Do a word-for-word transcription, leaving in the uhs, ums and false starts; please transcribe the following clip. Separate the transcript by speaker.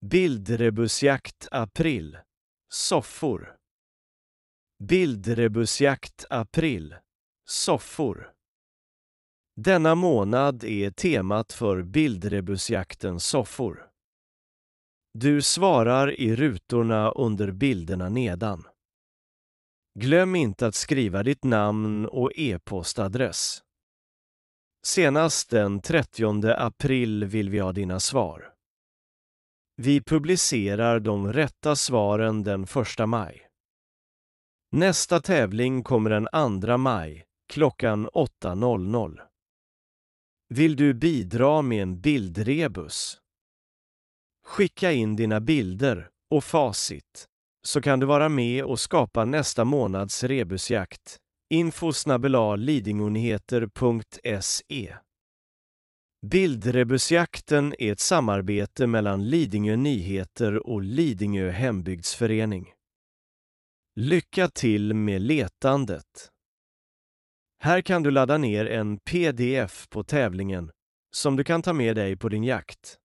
Speaker 1: Bildrebusjakt april. Soffor. Bildrebusjakt april. Soffor. Denna månad är temat för bildrebusjakten soffor. Du svarar i rutorna under bilderna nedan. Glöm inte att skriva ditt namn och e-postadress. Senast den trettionde april vill vi ha dina svar. Vi publicerar de rätta svaren den första maj. Nästa tävling kommer den andra maj, klockan åtta. Vill du bidra med en bildrebus? Skicka in dina bilder och facit, så kan du vara med och skapa nästa månads rebusjakt. info snabel-a lidingonyheter punkt se. Bildrebusjakten är ett samarbete mellan Lidingö Nyheter och Lidingö hembygdsförening. Lycka till med letandet! Här kan du ladda ner en pdf på tävlingen som du kan ta med dig på din jakt.